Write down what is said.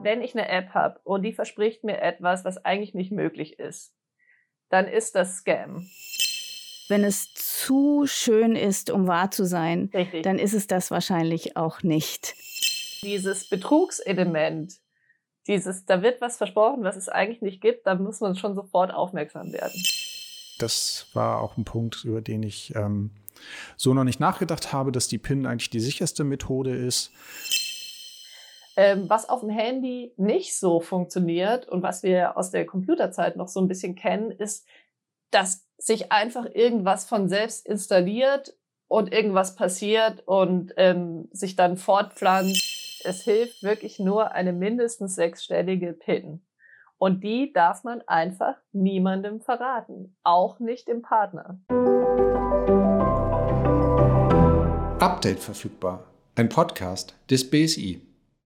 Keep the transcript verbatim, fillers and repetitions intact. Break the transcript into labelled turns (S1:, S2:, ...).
S1: Wenn ich eine App habe und die verspricht mir etwas, was eigentlich nicht möglich ist, dann ist das Scam.
S2: Wenn es zu schön ist, um wahr zu sein,
S1: Richtig.
S2: dann ist es das wahrscheinlich auch nicht.
S1: Dieses Betrugselement, dieses, da wird was versprochen, was es eigentlich nicht gibt, da muss man schon sofort aufmerksam werden.
S3: Das war auch ein Punkt, über den ich ähm, so noch nicht nachgedacht habe, dass die PIN eigentlich die sicherste Methode ist.
S1: Ähm, was auf dem Handy nicht so funktioniert und was wir aus der Computerzeit noch so ein bisschen kennen, ist, dass sich einfach irgendwas von selbst installiert und irgendwas passiert und ähm, sich dann fortpflanzt. Es hilft wirklich nur eine mindestens sechsstellige PIN. Und die darf man einfach niemandem verraten, auch nicht dem Partner.
S4: Update verfügbar. Ein Podcast des B S I.